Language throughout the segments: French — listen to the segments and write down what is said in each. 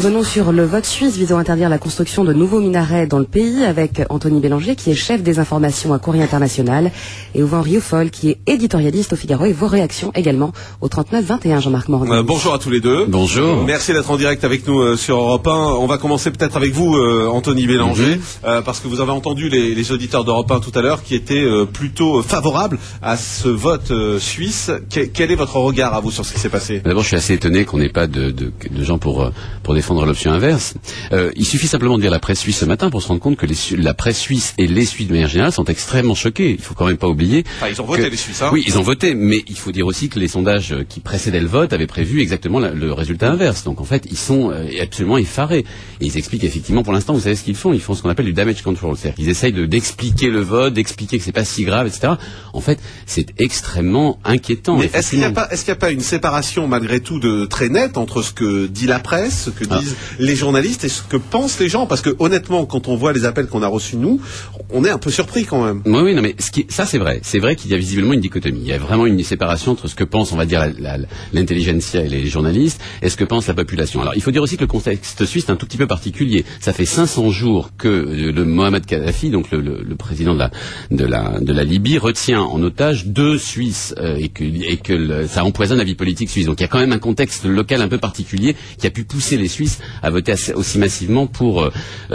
Revenons sur le vote suisse visant à interdire la construction de nouveaux minarets dans le pays avec Anthony Bélanger qui est chef des informations à Courrier International et Ouvent Rioufol qui est éditorialiste au Figaro et vos réactions également au 39-21, Jean-Marc Morandini. Bonjour à tous les deux. Bonjour. Merci d'être en direct avec nous sur Europe 1. On va commencer peut-être avec vous, Anthony Bélanger, parce que vous avez entendu les auditeurs d'Europe 1 tout à l'heure qui étaient plutôt favorables à ce vote suisse. Quel est votre regard à vous sur ce qui s'est passé? D'abord, je suis assez étonné qu'on n'ait pas de gens pour défendre l'option inverse. Il suffit simplement de lire la presse suisse ce matin pour se rendre compte que la presse suisse et les Suisses de manière générale sont extrêmement choqués. Il faut quand même pas oublier. Enfin, ils ont voté les Suisses, hein. Oui, ils ont voté, mais il faut dire aussi que les sondages qui précédaient le vote avaient prévu exactement le résultat inverse. Donc en fait, ils sont absolument effarés. Et ils expliquent effectivement, pour l'instant, vous savez ce qu'ils font? Ils font ce qu'on appelle du damage control. C'est-à-dire qu'ils essayent d'expliquer le vote, d'expliquer que c'est pas si grave, etc. En fait, c'est extrêmement inquiétant. Mais est-ce qu'il n'y a pas une séparation malgré tout très nette entre ce que dit la presse, ce que disent les journalistes et ce que pensent les gens? Parce que honnêtement, quand on voit les appels qu'on a reçus nous, on est un peu surpris quand même. Oui, non, mais ça c'est vrai. C'est vrai qu'il y a visiblement une dichotomie. Il y a vraiment une séparation entre ce que pense, on va dire, l'intelligentsia et les journalistes et ce que pense la population. Alors, il faut dire aussi que le contexte suisse est un tout petit peu particulier. Ça fait 500 jours que le Mohamed Kadhafi, donc le président de la Libye, retient en otage 2 Suisses et que ça empoisonne la vie politique suisse. Donc, il y a quand même un contexte local un peu particulier qui a pu pousser les Suisses à voter aussi massivement pour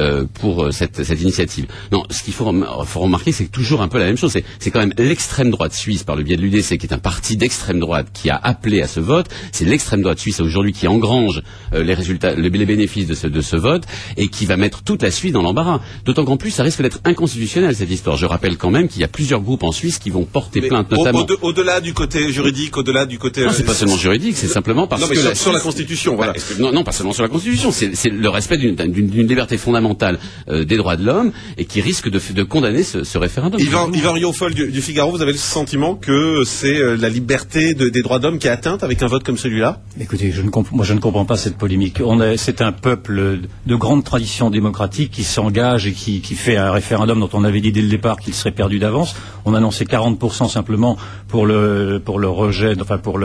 cette initiative. Non, ce qu'il faut remarquer, c'est toujours un peu la même chose. C'est quand même l'extrême droite suisse, par le biais de l'UDC, qui est un parti d'extrême droite, qui a appelé à ce vote. C'est l'extrême droite suisse aujourd'hui qui engrange les résultats, les bénéfices de ce vote, et qui va mettre toute la Suisse dans l'embarras. D'autant qu'en plus, ça risque d'être inconstitutionnel, cette histoire. Je rappelle quand même qu'il y a plusieurs groupes en Suisse qui vont porter plainte, notamment. Au-delà du côté juridique, au-delà du côté. Non, c'est pas seulement juridique, c'est simplement parce que sur la Constitution, voilà. Non, pas seulement sur la Constitution. C'est le respect d'une liberté fondamentale des droits de l'homme et qui risque de condamner ce référendum. Yvan Rioufol du Figaro, vous avez le sentiment que c'est la liberté des droits d'homme qui est atteinte avec un vote comme celui-là? Écoutez, moi je ne comprends pas cette polémique. C'est un peuple de grande tradition démocratique qui s'engage et qui fait un référendum dont on avait dit dès le départ qu'il serait perdu d'avance. On a annoncé 40% simplement pour le rejet, enfin pour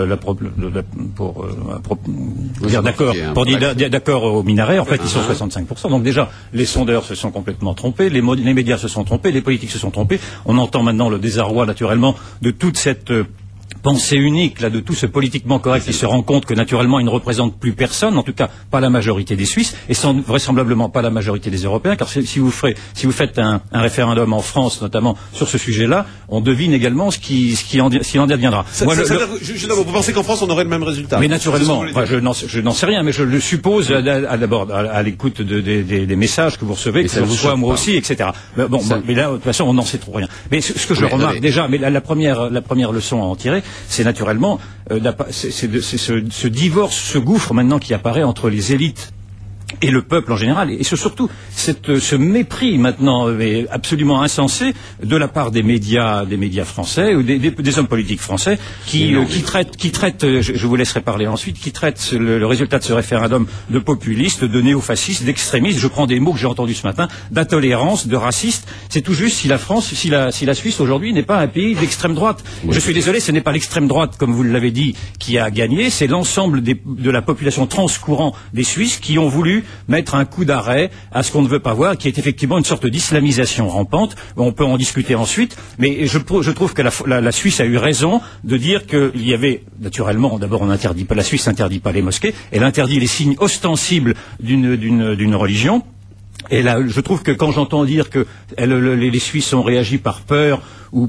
dire d'accord au minaret. En fait, ils sont 65%. Donc déjà, les sondeurs se sont complètement trompés, les médias se sont trompés, les politiques se sont trompés. On entend maintenant le désarroi, naturellement, de toute cette pensée unique, là, de tout ce politiquement correct qui se rend compte que, naturellement, il ne représente plus personne, en tout cas pas la majorité des Suisses, et vraisemblablement pas la majorité des Européens, car si vous faites un référendum en France, notamment, sur ce sujet-là, on devine également s'il en adviendra. Vous pensez qu'en France, on aurait le même résultat? Mais naturellement, je n'en sais rien, mais je le suppose d'abord à l'écoute des messages que vous recevez, que je reçois moi aussi, etc. Mais là, de toute façon, on n'en sait trop rien. Mais ce que je remarque déjà, mais la première leçon à en tirer, c'est naturellement ce divorce, ce gouffre maintenant qui apparaît entre les élites et le peuple en général, et surtout ce mépris maintenant absolument insensé de la part des médias français ou des hommes politiques français qui traitent, je vous laisserai parler ensuite, qui traitent le résultat de ce référendum de populiste, de néofasciste, d'extrémiste. Je prends des mots que j'ai entendus ce matin, d'intolérance, de raciste. C'est tout juste si la Suisse aujourd'hui n'est pas un pays d'extrême droite. Oui. Je suis désolé, ce n'est pas l'extrême droite, comme vous l'avez dit, qui a gagné, c'est l'ensemble de la population transcourant des Suisses qui ont voulu mettre un coup d'arrêt à ce qu'on ne veut pas voir, qui est effectivement une sorte d'islamisation rampante. On peut en discuter ensuite, mais je trouve que la Suisse a eu raison de dire qu'il y avait, naturellement, d'abord la Suisse n'interdit pas les mosquées, elle interdit les signes ostensibles d'une religion. Et là, je trouve que quand j'entends dire que les Suisses ont réagi par peur ou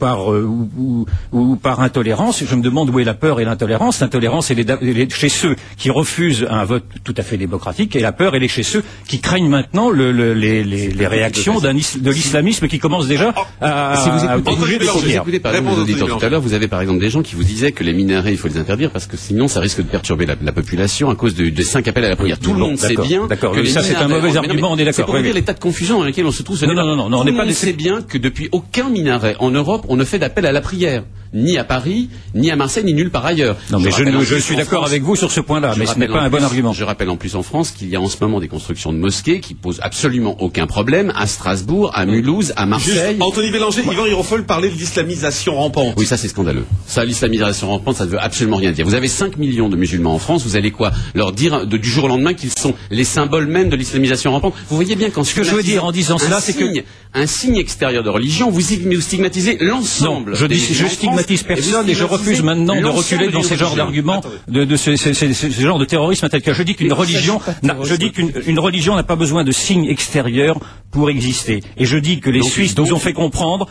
par intolérance, je me demande où est la peur et l'intolérance. L'intolérance, elle est chez ceux qui refusent un vote tout à fait démocratique, et la peur, elle est chez ceux qui craignent maintenant les réactions de l'islamisme qui commence déjà à bouger les paupières. Écoutez, par exemple, tout à l'heure, vous avez par exemple des gens qui vous disaient que les minarets, il faut les interdire parce que sinon ça risque de perturber la population à cause des 5 appels à la prière. Tout le monde sait bien. D'accord. Ça, c'est un mauvais argument. est d'accord. C'est pour dire l'état de confusion dans lequel on se trouve. Non, on n'est pas. On sait bien que depuis aucun minaret en Europe, on ne fait d'appel à la prière. Ni à Paris, ni à Marseille, ni nulle part ailleurs. Non, mais je suis d'accord avec vous sur ce point-là, mais ce n'est pas un bon argument. Je rappelle en plus en France qu'il y a en ce moment des constructions de mosquées qui posent absolument aucun problème à Strasbourg, à Mulhouse, à Marseille. Juste, Anthony Bélanger, Yvan Hirofol parlait de l'islamisation rampante. Oui, ça c'est scandaleux. Ça, l'islamisation rampante, ça ne veut absolument rien dire. Vous avez 5 millions de musulmans en France, vous allez quoi leur dire du jour au lendemain qu'ils sont les symboles même de l'islamisation rampante? Vous voyez bien qu'en ce que je veux dire en disant cela, c'est que un signe extérieur de religion, vous stigmatisez l'ensemble. Je stigmatise personne. Je refuse maintenant de reculer dans ces genres d'arguments, de ce genre de terrorisme tel que je dis qu'une religion, une religion n'a pas besoin de signes extérieurs pour exister. Et je dis que les Suisses nous ont fait comprendre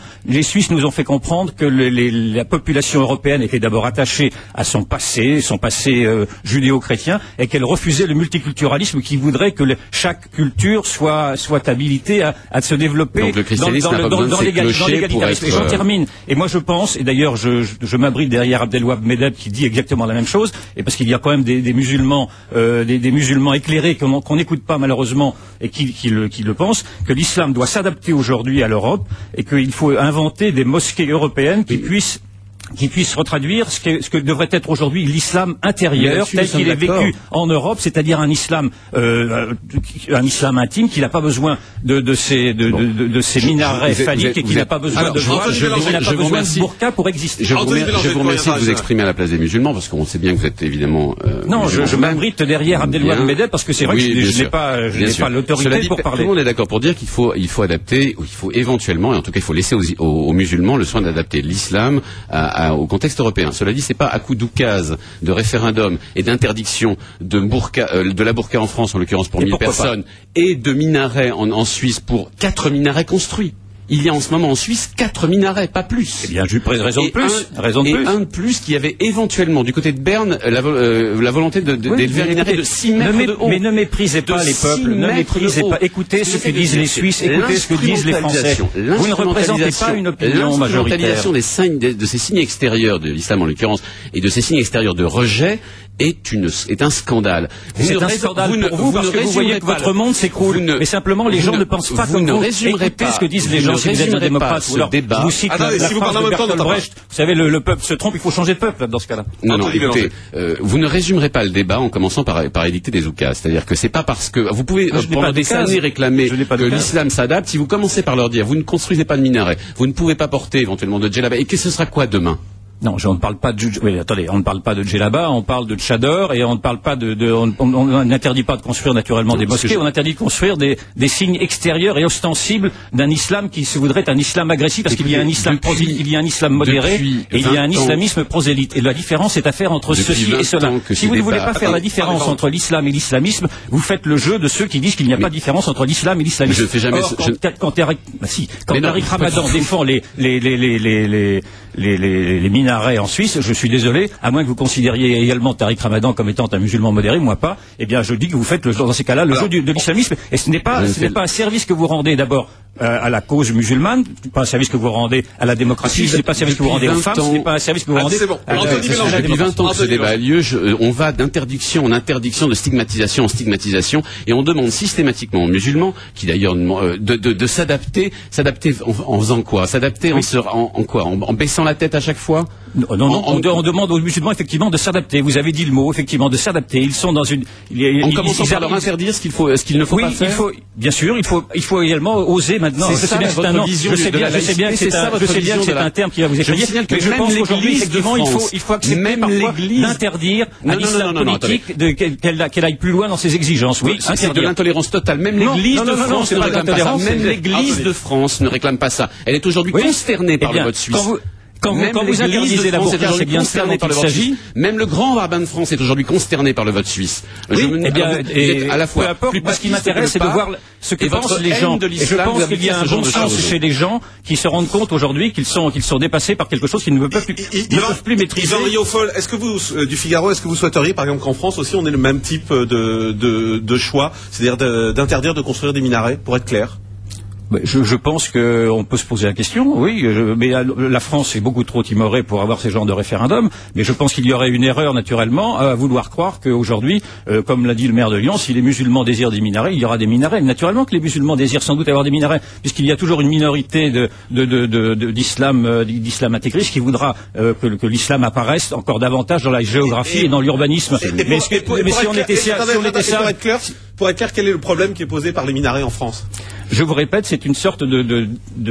que la population européenne était d'abord attachée à son passé judéo-chrétien, et qu'elle refusait le multiculturalisme qui voudrait que chaque culture soit habilitée à se développer dans l'égalitarisme. Et j'en termine. Et moi je pense, et d'ailleurs je m'abrite derrière Abdelwahab Medeb qui dit exactement la même chose, et parce qu'il y a quand même des musulmans éclairés qu'on n'écoute pas malheureusement et qui le pensent, que l'islam doit s'adapter aujourd'hui à l'Europe et qu'il faut inventer des mosquées européennes qui puissent retraduire ce que devrait être aujourd'hui l'islam intérieur tel qu'il est vécu en Europe, c'est-à-dire un islam intime qui n'a pas besoin de ces minarets phalliques et qui n'a pas besoin de voile, qui n'a pas besoin de burqa pour exister. Je vous remercie de vous exprimer à la place des musulmans parce qu'on sait bien que vous êtes évidemment non, je m'abrite derrière Abdelwahab Medeb parce que c'est vrai que je n'ai pas l'autorité pour parler. Tout le monde est d'accord pour dire qu'il faut adapter, ou il faut éventuellement, et en tout cas il faut laisser aux musulmans le soin d'adapter l'islam au contexte européen. Cela dit, c'est pas à coup d'oukase, de référendum et d'interdiction de la burqa en France, en l'occurrence pour 1000 personnes, et de minarets en Suisse pour 4 minarets construits. Il y a en ce moment en Suisse 4 minarets, pas plus. Eh bien, raison de plus. Un de plus qui avait éventuellement, du côté de Berne, la volonté d'élever un minaret de 6 mètres de haut. Mais ne méprisez pas les peuples, ne méprisez pas. Écoutez ce que disent les Suisses, écoutez ce que disent les Français. Vous ne représentez pas une opinion majoritaire. L'instrumentalisation de ces signes extérieurs de l'islam en l'occurrence, et de ces signes extérieurs de rejet, est un scandale. C'est un scandale pour vous parce que vous voyez que votre monde s'écroule. Mais simplement, les gens ne pensent pas comme vous. Écoutez ce que disent les gens si vous êtes un démocrate. Je vous cite la phrase de Bertolt Brecht. Vous savez, le peuple se trompe, il faut changer de peuple dans ce cas-là. Non, écoutez, vous ne résumerez pas le débat en commençant par édicter des oukas. C'est-à-dire que c'est pas parce que vous pouvez pendant des années réclamer que l'islam s'adapte, si vous commencez par leur dire vous ne construisez pas de minaret, vous ne pouvez pas porter éventuellement de djellaba, et que ce sera quoi demain? Non, on ne parle pas de on ne parle pas de djellaba, on parle de tchador et on ne parle pas on n'interdit pas de construire naturellement des mosquées, on interdit de construire des signes extérieurs et ostensibles d'un islam qui se voudrait un islam agressif parce qu'il y a un islam modéré et il y a un islamisme prosélyte. Et la différence est à faire entre ceci et cela. Si vous ne voulez pas faire la différence entre l'islam et l'islamisme, vous faites le jeu de ceux qui disent qu'il n'y a pas de différence entre l'islam et l'islamisme. Je fais jamais. Or, quand Tariq Ramadan défend les minarets en Suisse, je suis désolé, à moins que vous considériez également Tariq Ramadan comme étant un musulman modéré, moi pas, eh bien je dis que vous faites dans ces cas-là le jeu de l'islamisme, et ce n'est pas un service que vous rendez d'abord à la cause musulmane, ce n'est pas un service que vous rendez à la démocratie, ce n'est pas un service que vous rendez aux femmes, ce n'est pas un service que vous rendez à la démocratie. Depuis 20 ans que ce débat a lieu, on va d'interdiction en interdiction, de stigmatisation en stigmatisation, et on demande systématiquement aux musulmans, qui d'ailleurs de s'adapter en faisant quoi? S'adapter en quoi? En baissant la tête à chaque fois? Non, on demande aux musulmans effectivement de s'adapter. Vous avez dit le mot, effectivement, de s'adapter. Ils sont dans une. En commençant par leur interdire ce qu'il ne faut pas faire. Bien sûr, il faut également oser maintenant. Je sais bien que c'est un terme qui va vous effrayer, mais je pense qu'aujourd'hui, effectivement, il faut accepter parfois d'interdire à l'islam politique qu'elle aille plus loin dans ses exigences. Oui, c'est de l'intolérance totale. Même l'Église de France ne réclame pas ça. Même l'Église de France ne réclame pas ça. Elle est aujourd'hui consternée par le vote suisse. Quand vous interdisez la burqa, c'est bien ça dont il s'agit. Même le grand rabbin de France est aujourd'hui consterné par le vote suisse. À la fois, ce qui m'intéresse, c'est de voir ce que pensent les gens. Et je pense qu'il y a un bon sens chez les gens qui se rendent compte aujourd'hui qu'ils sont dépassés par quelque chose qu'ils ne peuvent plus maîtriser. Yvan Hirofol, est-ce que vous, du Figaro, est-ce que vous souhaiteriez, par exemple, qu'en France aussi, on ait le même type de choix, c'est-à-dire d'interdire de construire des minarets, pour être clair? Je pense qu'on peut se poser la question, oui, mais la France est beaucoup trop timorée pour avoir ce genre de référendum, mais je pense qu'il y aurait une erreur naturellement à vouloir croire qu'aujourd'hui, comme l'a dit le maire de Lyon, si les musulmans désirent des minarets, il y aura des minarets. Naturellement que les musulmans désirent sans doute avoir des minarets, puisqu'il y a toujours une minorité d'islam intégriste qui voudra que l'islam apparaisse encore davantage dans la géographie et dans l'urbanisme. Mais si on était ça, pour être clair, quel est le problème qui est posé par les minarets en France? Je vous répète, c'est une sorte de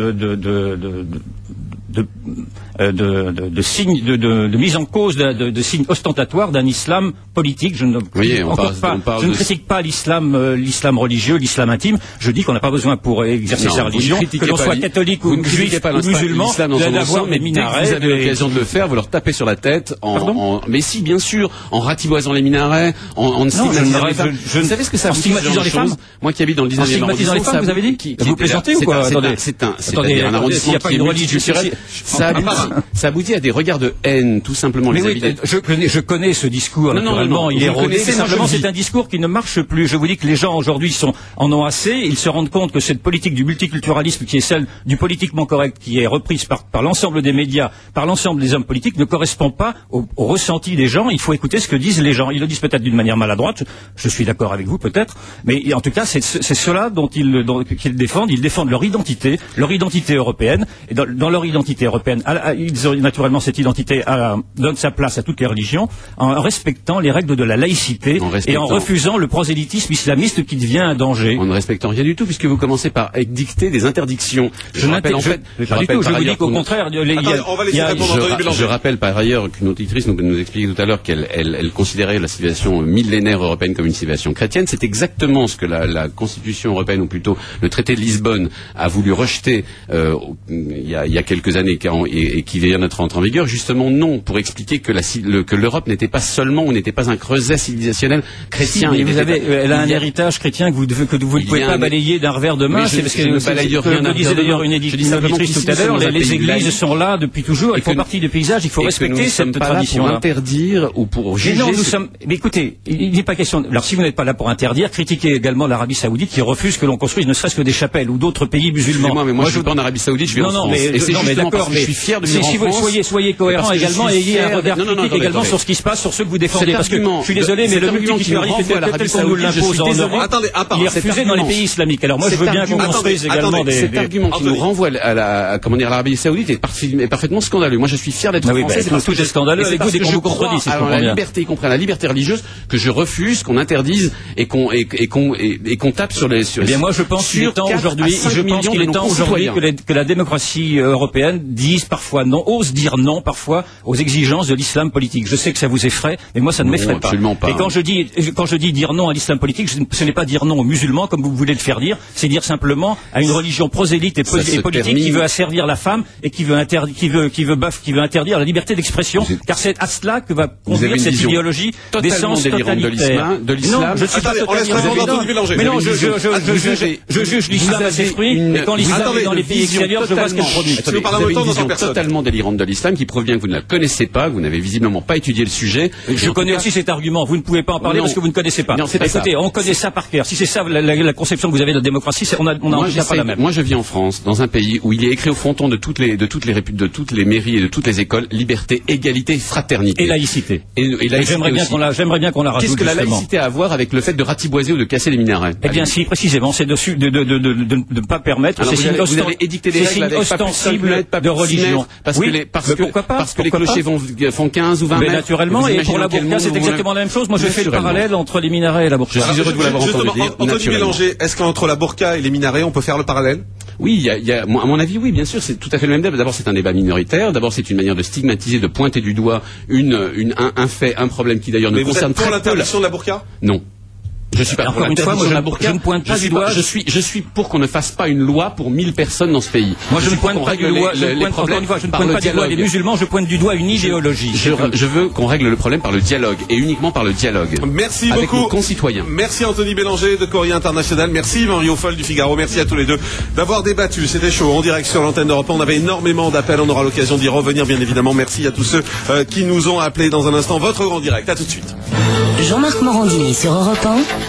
signe de mise en cause de signes ostentatoires d'un islam politique. Je ne critique pas l'islam religieux, l'islam intime. Je dis qu'on n'a pas besoin pour exercer sa religion, que l'on soit catholique ou juif ou musulman, d'avoir des minarets. Vous avez l'occasion de le faire, vous leur tapez sur la tête mais si, bien sûr, en ratiboisant les minarets, en stigmatisant les femmes. Vous savez ce que ça stigmatisant les femmes? Moi qui habite dans le 19e arrondissement, vous avez dit? Vous plaisantez ou quoi? C'est un arrondissement qui est multiculturel. Ça aboutit à des regards de haine, tout simplement. Mais oui, je connais ce discours, naturellement, il est erroné, mais simplement c'est un discours qui ne marche plus. Je vous dis que les gens aujourd'hui en ont assez, ils se rendent compte que cette politique du multiculturalisme qui est celle du politiquement correct, qui est reprise par l'ensemble des médias, par l'ensemble des hommes politiques, ne correspond pas au ressenti des gens. Il faut écouter ce que disent les gens. Ils le disent peut-être d'une manière maladroite, je suis d'accord avec vous peut-être, mais en tout cas c'est cela qu'ils défendent. Ils défendent leur identité européenne, et dans leur identité européenne, naturellement cette identité donne sa place à toutes les religions en respectant les règles de la laïcité et en refusant le prosélytisme islamiste qui devient un danger. En ne respectant rien du tout, puisque vous commencez par dicter des interdictions. Je vous dis qu'au contraire, je rappelle par ailleurs qu'une auditrice nous expliquait tout à l'heure qu'elle considérait la civilisation millénaire européenne comme une civilisation chrétienne. C'est exactement ce que la Constitution européenne, ou plutôt le traité de Lisbonne, a voulu rejeter il y a quelques années et qui vient d'être entré en vigueur, justement non, pour expliquer que l'Europe n'était pas seulement ou n'était pas un creuset civilisationnel chrétien. Si, elle a un héritage chrétien que vous ne pouvez pas balayer d'un revers de main. C'est parce que ne balaye rien. Me disait d'ailleurs une auditrice tout à l'heure, les églises sont là depuis toujours, elles font partie du paysage, il faut respecter cette tradition. Pour interdire ou pour juger. Mais écoutez, il n'est pas question. Alors si vous n'êtes pas là pour interdire, critiquez également l'Arabie Saoudite qui refuse que l'on construise ne serait-ce que des chapelles ou d'autres pays musulmans. Moi je suis pas en Arabie Saoudite, je suis en France. Et c'est justement parce que je suis fier de vivre en France. Soyez cohérent également et ayez un regard critique également sur ce qui se passe, sur ceux que vous défendez. Parce que je suis désolé, mais le multiculturalisme tel qu'on nous l'impose en Europe, il est refusé dans les pays islamiques. Alors moi je veux bien qu'on construise également des... Cet argument qui nous renvoie à l'Arabie Saoudite est parfaitement scandaleux. Moi je suis fier d'être français. Tout est scandaleux avec vous dès qu'on vous contredit. La liberté, y compris la liberté religieuse, que je refuse, qu'on interdise et qu'on tape sur les... Eh bien moi je pense qu'il est temps aujourd'hui que la démocratie européenne dise parfois non, ose dire non parfois aux exigences de l'islam politique. Je sais que ça vous effraie, mais moi ça ne m'effraie pas. Et quand je dis dire non à l'islam politique, ce n'est pas dire non aux musulmans comme vous voulez le faire dire, c'est dire simplement à une religion prosélyte et politique qui veut asservir la femme et qui veut interdire la liberté d'expression, car c'est à cela que va conduire cette idéologie d'essence totalitaire. De l'islam. Non, je suis pas totalitaire. Mais non, je juge l'islam à ses fruits, et quand l'islam est dans les pays extérieurs, je vois ce qu'elle produit. Vous avez une vision totalement délirante de l'islam qui provient que vous ne la connaissez pas, vous n'avez visiblement pas étudié le sujet. Je connais aussi cet argument. Vous ne pouvez pas en parler parce que vous ne connaissez pas. Écoutez, on connaît ça par cœur. Si c'est ça la conception que vous avez de la démocratie, on n'a pas la même. Moi, je vis en France, dans un pays où il est écrit au fronton de toutes les mairies et de toutes les écoles, liberté, égalité, fraternité. Et laïcité. Et laïcité j'aimerais bien qu'on la rajoute. Qu'est-ce que la laïcité a à voir avec le fait de ratiboiser ou de casser les minarets? Eh bien, si, précisément, c'est de ne pas permettre ces signes ostensibles de religion. Parce que les clochers font 15 ou 20 mètres. Mais naturellement, et pour la burqa, c'est exactement la même chose. Moi, je fais le parallèle entre les minarets et la burqa. Je suis heureux de vous l'avoir entendu dire. Anthony Bélanger, est-ce qu'entre la burqa et les minarets, on peut faire le parallèle? Oui, à mon avis, oui, bien sûr, c'est tout à fait le même débat. D'abord, c'est un débat minoritaire. D'abord, c'est une manière de stigmatiser, de pointer du doigt un fait, un problème qui d'ailleurs ne concerne très peu. Pour l'interdiction de la burqa? Non. Je suis pas encore une fois, moi je ne pointe pas du doigt. Je suis pour qu'on ne fasse pas une loi pour 1000 personnes dans ce pays. Moi je ne pointe pas du doigt. Je ne pointe pas du doigt les musulmans. Je pointe du doigt une idéologie. Je veux qu'on règle le problème par le dialogue et uniquement par le dialogue. Merci avec beaucoup. Nos concitoyens. Merci Anthony Bélanger de Courrier International. Merci Yvan Rioufol du Figaro. Merci à tous les deux d'avoir débattu. C'était chaud en direct sur l'antenne d'Europe 1. On avait énormément d'appels. On aura l'occasion d'y revenir bien évidemment. Merci à tous ceux qui nous ont appelés dans un instant. Votre grand direct. À tout de suite. Jean-Marc Morandini sur Europe 1.